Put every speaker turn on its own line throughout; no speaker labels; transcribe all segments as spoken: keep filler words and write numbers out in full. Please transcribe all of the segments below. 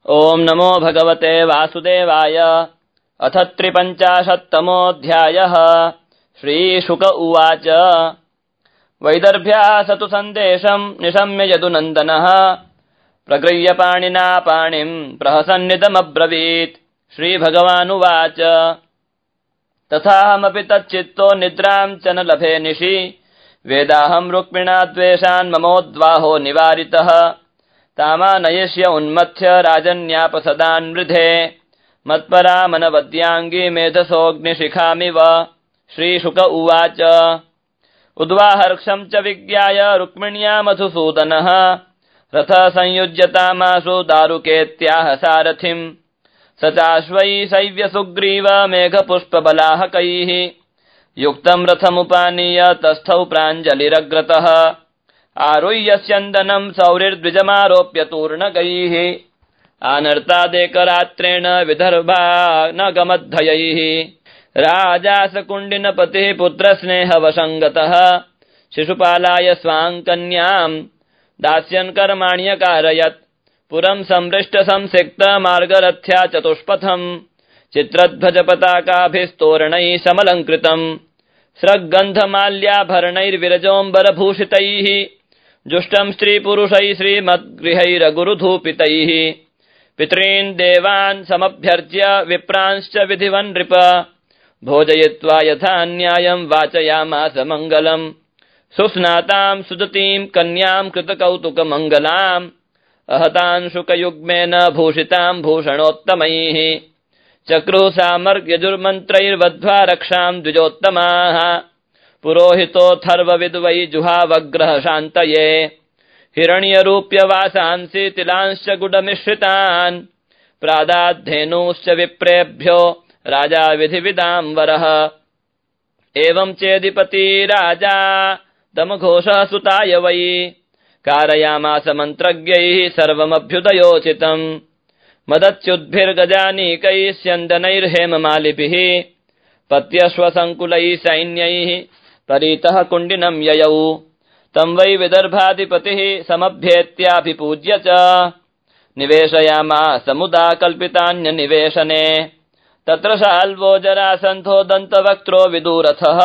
ओम नमो भगवते वासुदेवाय। अथ त्रिपञ्चाशत्तमोऽध्यायः। श्रीशुक उवाच। वैदर्भ्यासतु सन्देशम् निशम्य यदुनन्दनः प्रगृह्य पाणिना पाणिम् प्रहसन्निदमब्रवीत्। श्रीभगवानुवाच। तथाहमपि तच्चित्तो निद्राम् च न लभे निशि वेदाहम् रुक्मिणा द्वेषान् ममोद्वाहो निवारितः तामानयिष्य उन्मथ्य राजन्यापसदान्वृधे मत्परामनवद्याङ्गी मेधसोऽग्निशिखामिव। श्रीशुक उवाच। उद्वाहर्क्षम् च विज्ञाय रुक्मिण्या मधुसूदनः रथ संयुज्यतामाशु दारुकेत्याह सारथिम् स चाश्वैः सैव्यसुग्रीव मेघपुष्पबलाहकैः युक्तम् रथमुपानीय तस्थौ प्राञ्जलिरग्रतः आरुह्य स्यन्दनम् सौरिर्द्विजमारोप्य तूर्णकैः आनर्तादेकरात्रेण विदर्भानगमद्धयैः राजासकुण्डिनपतिः पुत्रस्नेहवशङ्गतः शिशुपालाय स्वाम् कन्याम् दास्यन् कर्माण्यकारयत् पुरम् संमृष्ट संसिक्त मार्गरथ्या चतुष्पथम् चित्रध्वजपताकाभिस्तोरणैः समलङ्कृतम् स्रग्गन्धमाल्याभरणैर्विरजोऽम्बरभूषितैः जुष्टम् स्त्रीपुरुषैः श्रीमद्गृहैरगुरुधूपितैः पितॄन् देवान् समभ्यर्च्य विप्रांश्च विधिवन् नृप भोजयित्वा यथा न्यायम् वाचयामास मङ्गलम् सुस्नाताम् सुदतीम् कन्याम् कृतकौतुकमङ्गलाम् अहतान् शुकयुग्मेन भूषिताम् भूषणोत्तमैः चक्रुः सामर्ग्यजुर्मन्त्रैर्वध्वा रक्षाम् द्विजोत्तमाः पुरोहितोऽथर्वविद्वै जुहावग्रह शान्तये हिरण्यरूप्यवासांसि तिलांश्च गुडमिश्रितान् प्रादाद्धेनूश्च विप्रेभ्यो राजा विधिविदाम्बरः एवम् चेदिपति राजा दमघोषः सुताय वै कारयामास मन्त्रज्ञैः सर्वमभ्युदयोचितम् मदच्युद्भिर्गजानीकैः स्यन्दनैर्हेममालिभिः पत्यश्वसङ्कुलैः सैन्यैः परीतः कुण्डिनम् ययौ तम् वै विदर्भाधिपतिः समभ्येत्याभिपूज्य च निवेशयामास मुदा कल्पितान्यनिवेशने तत्र शाल्वो जरासन्धो दन्तवक्त्रो विदूरथः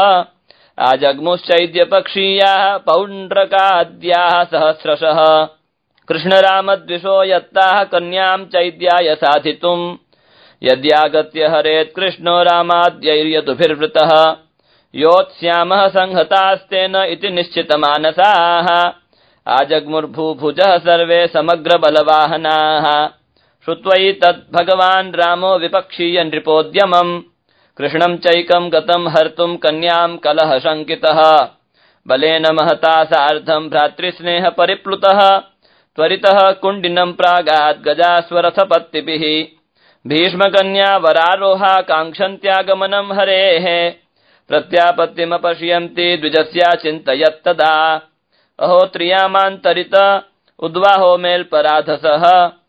आजग्मुश्चैद्यपक्षीयाः पौण्ड्रकाद्याः सहस्रशः कृष्णरामद्विषो यत्ताः कन्याम् चैद्याय साधितुम् यद्यागत्य हरेत् कृष्णो रामाद्यैर्यदुभिर्वृतः योत्स्यामः संहतास्तेन इति निश्चितमानसाः आजग्मुर्भूभुजः सर्वे समग्रबलवाहनाः श्रुत्वैतत् भगवान् रामो विपक्षीय नृपोद्यमम् कृष्णम् चैकम् गतम् हर्तुम् कन्याम् कलह शङ्कितः बलेन महता सार्धम् भ्रातृस्नेह परिप्लुतः त्वरितः कुण्डिनम् प्रागात् गजास्वरथपत्तिभिः भीष्मकन्या वरारोहा काङ्क्षन्त्यागमनम् हरेः प्रत्यापत्तिमपश्यन्ति द्विजस्या चिन्तयत्तदा अहो त्रियामान्तरित उद्वाहो मेल्पराधसः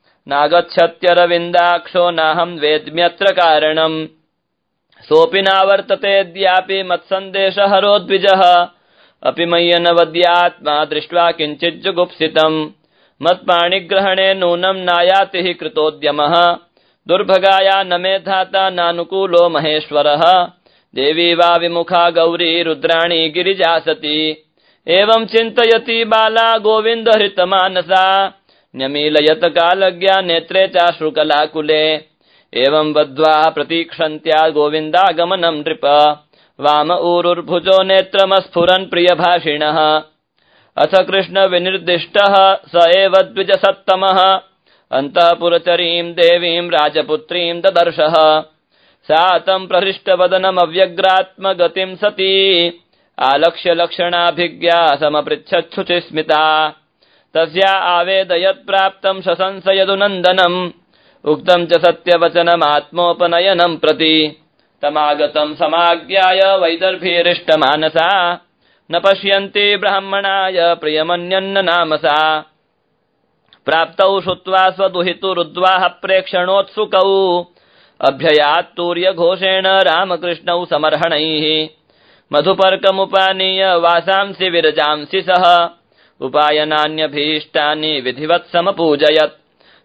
नागच्छत्यरविन्दाक्षो नाहम् वेद्म्यत्र कारणम् सोऽपि नावर्ततेऽद्यापि मत्सन्देशहरो द्विजः अपि मय्यनवद्यात्मा दृष्ट्वा किञ्चिज्जुगुप्सितम् मत्पाणिग्रहणे नूनम् नायाति हि कृतोद्यमः दुर्भगाया न मे धाता नानुकूलो महेश्वरः देवी वा विमुखा गौरी रुद्राणी गिरिजा सती एवम् चिन्तयति बाला गोविन्दहृतमानसा न्यमीलयत कालज्ञा नेत्रे चाश्रुकलाकुले एवम् वद्वा प्रतीक्षन्त्या गोविन्दागमनम् नृप वाम ऊरुर्भुजो नेत्रमस्फुरन् प्रियभाषिणः अथ कृष्ण विनिर्दिष्टः स एव द्विजसत्तमः अन्तःपुरचरीम् देवीम् राजपुत्रीम् ददर्शः सा तम् प्रहृष्टवदनमव्यग्रात्मगतिम् सती आलक्ष्य लक्षणाभिज्ञा समपृच्छच्छुचिस्मिता तस्या आवेदयत् प्राप्तम् शशंस यदुनन्दनम् उक्तम् च सत्यवचनमात्मोपनयनम् प्रति तमागतम् समाज्ञाय वैदर्भीरिष्टमानसा न पश्यन्ति ब्राह्मणाय प्रियमन्यन्न नाम सा प्राप्तौ श्रुत्वा स्वदुहितुरुद्वाह प्रेक्षणोत्सुकौ अभ्ययात् तूर्यघोषेण रामकृष्णौ समर्हणैः मधुपर्कमुपानीय वासांसि विरजांसि सह उपायनान्यभीष्टानि विधिवत् समपूजयत्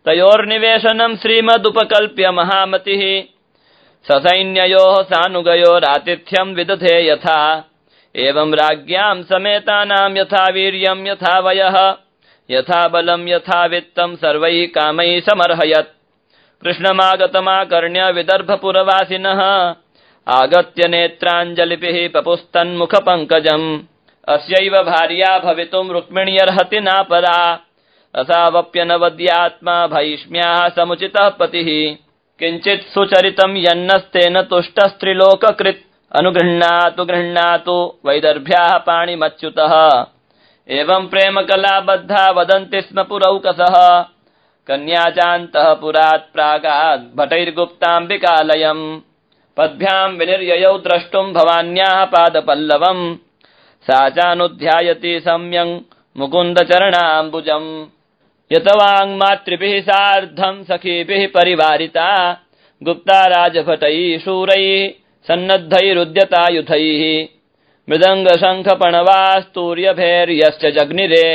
तयोर्निवेशनं श्रीमदुपकल्प्य महामतिः ससैन्ययोः सानुगयोरातिथ्यं विदधे यथा एवं राज्ञां समेतानां यथा वीर्यं यथा वयः यथा बलं यथा वित्तं सर्वैः कामैः समर्हयत् कृष्णमागतमाकर्ण्य विदर्भपुरवासिनः आगत्य नेत्राञ्जलिभिः पपुस्तन्मुखपङ्कजम् अस्यैव भार्या भवितुं रुक्मिण्यर्हति नापरा असावप्यनवद्यात्मा भैष्म्याः समुचितः पतिः किञ्चित् सुचरितं यन्नस्तेन तुष्टस्त्रिलोककृत् अनुगृह्णातु गृह्णातु वैदर्भ्याः पाणिमच्युतः एवं प्रेमकलाबद्धा वदन्ति स्म पुरौकसः कन्याचान्तः पुरात् प्रागात् भटैर्गुप्ताम्बिकालयम् पद्भ्यां विनिर्ययौ द्रष्टुं भवान्याः पादपल्लवम् सा चानुध्यायति सम्यं मुकुन्दचरणाम्बुजम् यतवाङ्मातृभिः सार्धं सखीभिः परिवारिता गुप्ता राजभटैः शूरैः सन्नद्धैरुद्यतायुधैः मृदङ्गशङ्खपणवास्तूर्यभैर्यश्च जग्निरे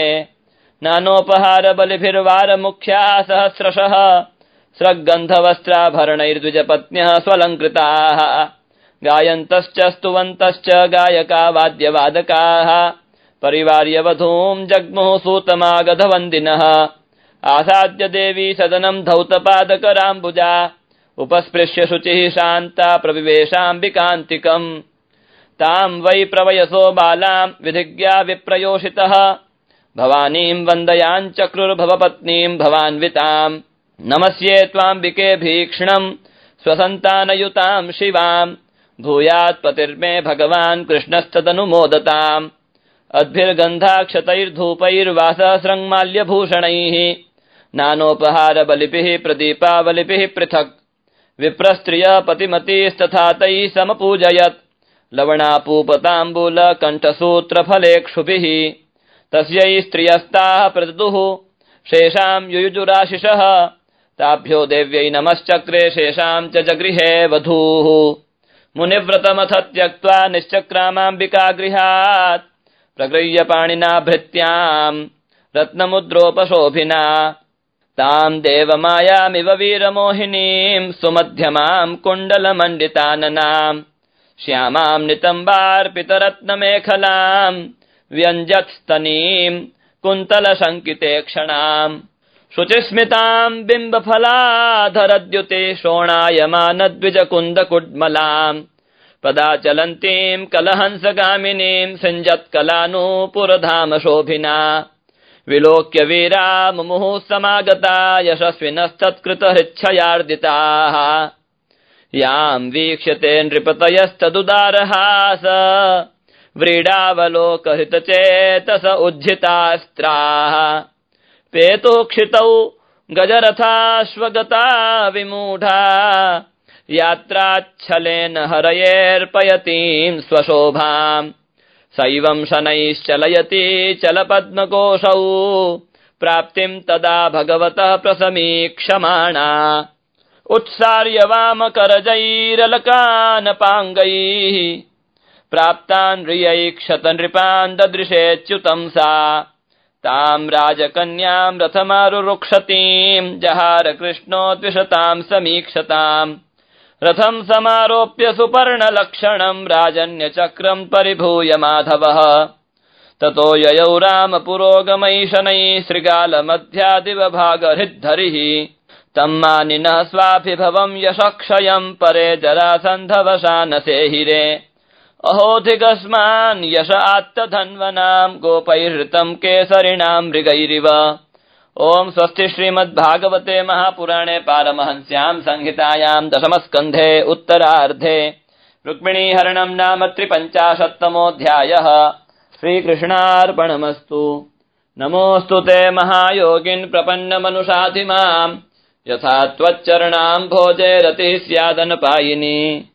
नानोपहारबलिभिर्वारमुख्याः सहस्रशः स्रग्गन्धवस्त्राभरणैर्द्विजपत्न्यः स्वलङ्कृताः गायन्तश्च स्तुवन्तश्च गायका वाद्यवादकाः परिवार्यवधूं जग्मुः सूतमागधवन्दिनः आसाद्य देवी सदनं धौतपादकराम्बुजा उपस्पृश्य शुचिः शान्ता प्रविवेशाम्बिकान्तिकम् तां वै प्रवयसो बालां विधिज्ञा विप्रयोषितः भवानीं वन्दयाञ्चक्रुर्भवपत्नीं भवान्विताम् नमस्ये त्वाम्बिके भीक्ष्णं स्वसन्तानयुतां शिवां भूयात् पतिर्मे भगवान् कृष्णस्तदनुमोदताम् अद्भिर्गन्धाक्षतैर्धूपैर्वाससृङ्माल्यभूषणैः नानोपहारबलिभिः प्रदीपावलिभिः पृथक् विप्रस्त्रिय पतिमतीस्तथा तैः समपूजयत् लवणापूपताम्बूलकण्ठसूत्रफलेक्षुभिः तस्यै स्त्रियस्ताः प्रददुः शेषां युयुजुराशिषः ताभ्यो देव्यै नमश्चक्रे शेषां च जगृहे वधूः मुनिव्रतमथ त्यक्त्वा निश्चक्रामाम्बिकागृहात् प्रगृह्य पाणिना भृत्यां रत्नमुद्रोपशोभिना तां देवमायामिव वीरमोहिनीं सुमध्यमां कुण्डलमण्डिताननां श्यामां नितम्बार्पितरत्नमेखलां व्यञ्जत्स्तनीं कुन्तलशङ्किते क्षणाम् शुचिस्मितां बिम्बफलाधरद्युते शोणायमानद्विजकुन्दकुड्मलां पदाचलन्तीं कलहंसगामिनीं सिञ्जत्कलानूपुरधामशोभिना विलोक्य वीरा मुमुः समागता यशस्विनस्तत्कृतहृच्छयार्दिताः यां वीक्ष्यते नृपतयस्तदुदारहास व्रीडावलोकहितचेतस उज्झितास्त्राः पेतोक्षितौ गजरथाश्वगता विमूढा यात्राच्छलेन हरयेऽर्पयतीं स्वशोभाम् सैवं शनैश्चलयति चलपद्मकोशौ प्राप्तिं तदा भगवतः प्रसमीक्षमाणा उत्सार्य वामकरजैरलकानपाङ्गैः प्राप्तान् रियैक्षत नृपान् ददृशेच्युतं सा तां राजकन्यां रथमारुरुक्षतीं जहार कृष्णो द्विषतां समीक्षताम् रथं समारोप्य सुपर्णलक्षणं राजन्यचक्रं परिभूय माधवः ततो ययौ राम पुरोगमैः शनैः श्रृगालमध्यादिवभागहृद्धरिः तं मानिनः स्वाभिभवं यशक्षयं परे जरासन्धवशानसेहिरे अहोधिकस्मान् यश आत्तधन्वनां गोपैर्हृतं केसरिणां मृगैरिव। ओम स्वस्ति श्रीमद्भागवते महापुराणे पारमहंस्यां संहितायां दशमस्कन्धे उत्तरार्धे रुक्मिणीहरणं नाम त्रिपञ्चाशत्तमोऽध्यायः। श्रीकृष्णार्पणमस्तु। नमोऽस्तु ते महायोगिन् प्रपन्नमनुषाधिमाम् यथा त्वच्चरणाम्भोजे रतिः स्यादनपायिनी।